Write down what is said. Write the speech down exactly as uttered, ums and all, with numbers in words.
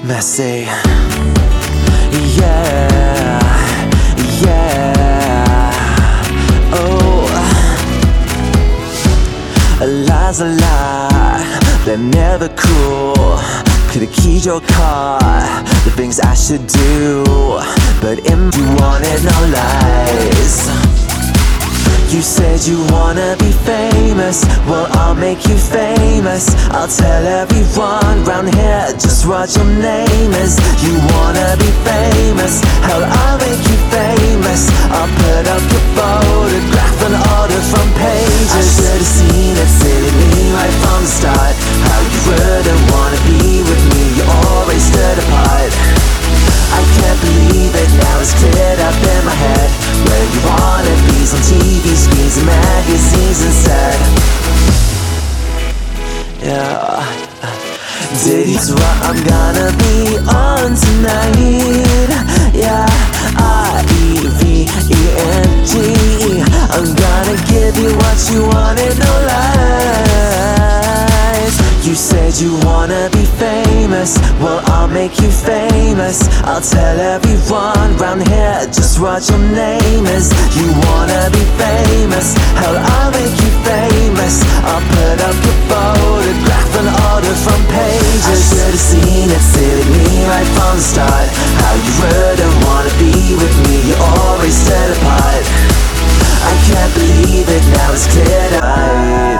messy. Yeah, yeah. Oh, a lie's a lie, they're never cool. Could've keyed your car, the things I should do, but in you wanted no lies. You said you wanna be famous, well I'll make you famous. I'll tell everyone round here just what your name is. You wanna be famous, hell I'll make you famous. I'll put up your photograph and order from pages. I should've seen it, silly me right from the start. How you wouldn't wanna be with me, you always stood apart. I can't believe it, now it's cleared up in my head. Where you wanna be's on T V screens and magazines instead. Yeah, Diddy's what I'm gonna be on tonight. Yeah, I E V E N G. I'm gonna give you what you wanted, no lies. You said you wanna be famous, well I'll make you famous. I'll tell everyone round here just what your name is. You wanna be famous, hell I'll make you famous. I'll put up your photograph and order from pages. I should've seen it, silly me right from the start. How you wouldn't wanna be with me, you always stood apart. I can't believe it, now it's cleared up.